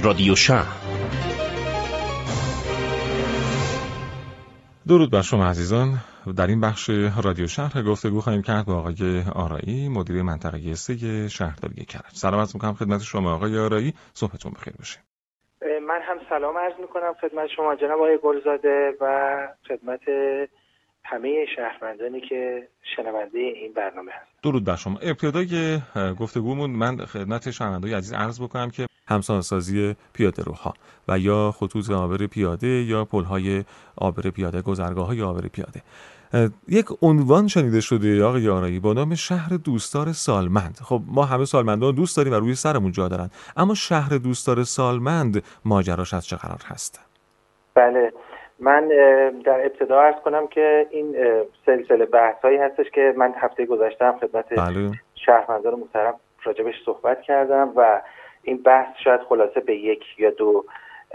رادیو شهر. درود بر شما عزیزان. در این بخش رادیو شهر گفتگو خواهیم کرد با آقای آرایی، مدیر منطقه 3 شهرداری کرج. سلام عرض می‌کنم خدمت شما آقای آرایی، صبحتون بخیر باشه. من هم سلام عرض می‌کنم خدمت شما جناب آقای گلزاده و خدمت همه شهروندانی که شنونده این برنامه هستند. درود بر شما. ابتدای گفتگومون من خدمت شنوندگان عزیز عرض بکنم که همسانسازی پیاده‌روها و یا خطوط عابر پیاده یا پل‌های عابر پیاده، گذرگاه‌های عابر پیاده، یک عنوان شنیده شده آقای آرایی با نام شهر دوستدار سالمند. خب ما همه سالمندان دوست داریم و روی سرمون جا دارن، اما شهر دوستدار سالمند ماجراش از چه قرار هست؟ بله، من در ابتدا عرض کنم که این سلسله بحث‌هایی هستش که من هفته گذشته هم خدمت شهروندان محترم راجبش صحبت کردم و این بحث شاید خلاصه به یک یا دو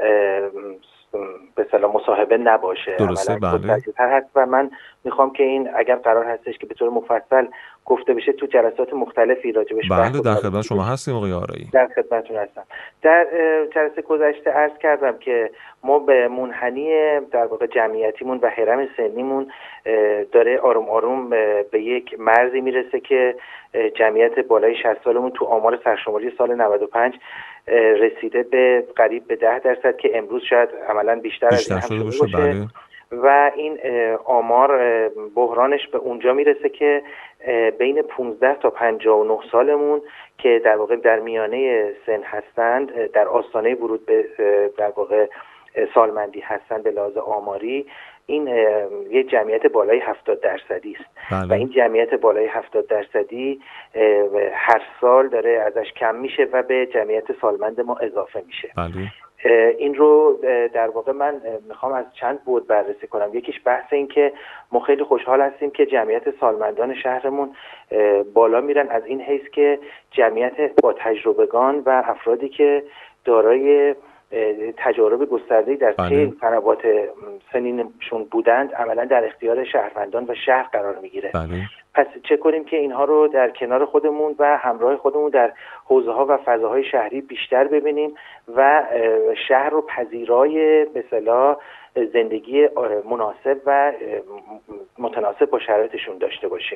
به اصطلاح مصاحبه نباشه، درسته، عملاً هست و من میخوام که این اگر قرار هستش که به طور مفصل گفته بشه تو جلسات مختلفی راجبش بله در خدمت شما هستیم آقای آرایی. در خدمتتون هستم. در جلسه گذشته عرض کردم که ما به منحنی در واقع جمعیتیمون و هرم سنیمون داره آروم آروم به یک مرزی میرسه که جمعیت بالای 60 سالمون تو آمار سرشماری سال 95 رسیده به قریب به 10% که امروز شاید عملاً بیشتر از این هم شده باشه. بله. و این آمار بحرانش به اونجا میرسه که بین 15 تا 59 سالمون که در واقع در میانه سن هستند، در آستانه ورود به در واقع سالمندی هستند به لحاظ آماری، این یه جمعیت بالای 70% است. بله. و این جمعیت بالای 70% هر سال داره ازش کم میشه و به جمعیت سالمند ما اضافه میشه. بله. این رو در واقع من میخوام از چند بعد بررسی کنم. یکیش بحث این که ما خیلی خوشحال هستیم که جمعیت سالمندان شهرمون بالا میرن، از این حیث که جمعیت با تجربگان و افرادی که دارای تجارب گسترده‌ای در طی سنوات سنینشون بودند عملا در اختیار شهروندان و شهر قرار میگیره. بله. پس چه کنیم که اینها رو در کنار خودمون و همراه خودمون در حوزه‌ها و فضاهای شهری بیشتر ببینیم و شهر رو پذیرای به اصطلاح زندگی مناسب و متناسب با شرایطشون داشته باشیم.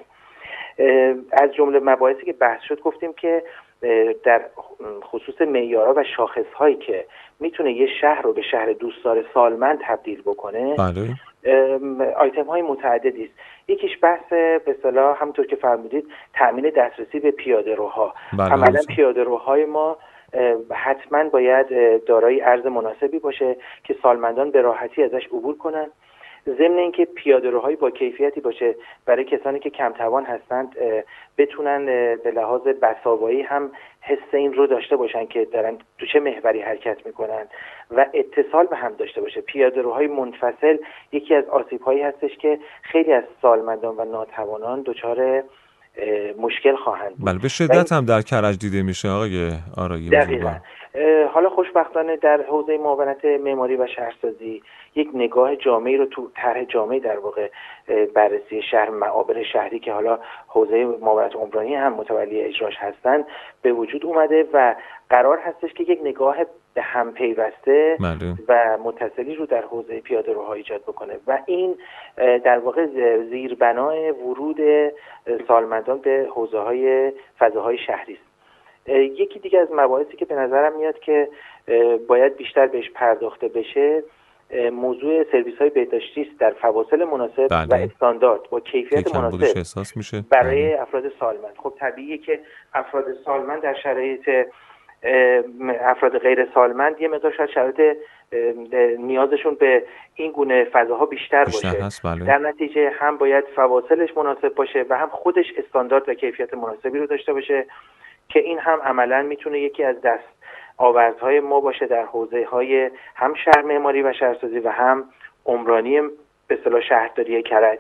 از جمله مباحثی که بحث شد گفتیم که در خصوص معیارها و شاخص‌هایی که میتونه یه شهر رو به شهر دوستدار سالمند تبدیل بکنه، بله. آیتم‌های متعددی است. یکیش بحث به اصطلاح همونطور که فرمودید تأمین دسترسی به پیاده‌روها. عملاً پیاده‌روهای ما حتما باید دارای عرض مناسبی باشه که سالمندان به راحتی ازش عبور کنن، ضمن اینکه پیاده‌روهای با کیفیتی باشه برای کسانی که کم توان هستند بتونن به لحاظ بساوایی هم حس این رو داشته باشن که دارن تو چه محوری حرکت میکنن و اتصال به هم داشته باشه. پیاده‌روهای منفصل یکی از آسیب‌هایی هستش که خیلی از سالمندان و ناتوانان دچار مشکل خواهند بود. بله، به شدت هم در کرج دیده میشه آقای آرایی. دقیقاً. حالا خوشبختانه در حوزه معاونت معماری و شهرسازی یک نگاه جامعی رو تو طرح جامعی در واقع بررسی شهر، معابر شهری که حالا حوزه معاونت عمرانی هم متولی اجراش هستن به وجود اومده و قرار هستش که یک نگاه به هم پیوسته و متصلی رو در حوزه پیاده‌روها ایجاد بکنه و این در واقع زیربنای ورود سالمندان به حوزه‌های فضاهای شهری است. یکی دیگه از مباحثی که به نظرم میاد که باید بیشتر بهش پرداخته بشه موضوع سرویس‌های بهداشتی است در فواصل مناسب و استاندارد با کیفیت مناسب برای افراد سالمند. خب طبیعیه که افراد سالمند در شرایط افراد غیر سالمند یه مقدار شرایط نیازشون به این گونه فضاها بیشتر باشه. در نتیجه هم باید فواصلش مناسب باشه و هم خودش استاندارد و کیفیت مناسبی رو داشته باشه که این هم عملاً میتونه یکی از دست آوردهای ما باشه در حوزه‌های هم شهر معماری و شهرسازی و هم عمرانی به اصطلاح شهرداری کرج.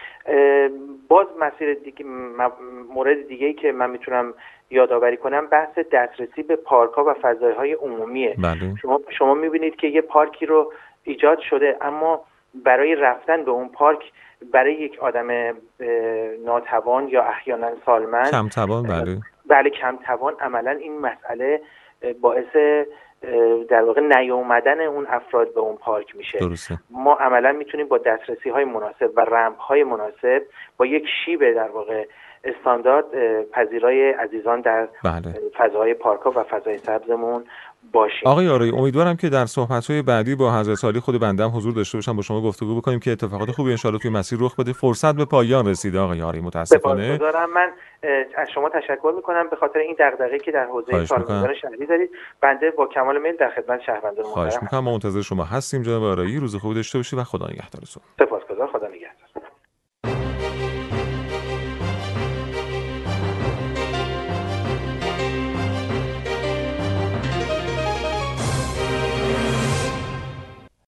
باز مسیر دیگه، مورد دیگه‌ای که من میتونم یادآوری کنم بحث دسترسی به پارک‌ها و فضاهای عمومیه. شما میبینید که یه پارکی رو ایجاد شده اما برای رفتن به اون پارک برای یک آدم ناتوان یا احیانا سالمند کم توان، بله کم توان، عملا این مسئله باعث در واقع نیامدن اون افراد به اون پارک میشه. درسته. ما عملا میتونیم با دسترسی های مناسب و رمپ های مناسب با یک شیب در واقع استاندارد پذیرای عزیزان در فضاهای پارک‌ها و فضای سبزمون باشیم. آقای آرایی، امیدوارم که در صحبت‌های بعدی با حضرت عالی خود بنده هم حضور داشته باشم، با شما گفتگو بکنیم که اتفاقات خوبی ان شاءالله توی مسیر رخ بده. فرصت به پایان رسیده آقای آرایی، متاسفانه. من از شما تشکر می‌کنم به خاطر این دغدغه‌ای که در حوزه سالمندان شهری دارید. بنده با کمال میل در خدمت شهروندان محترم. خواهش می‌کنم. ما منتظر شما هستیم جناب آرایی. روز خوبی داشته باشید و خدا نگهدارتون. سپاسگزار. خدا نگهدار.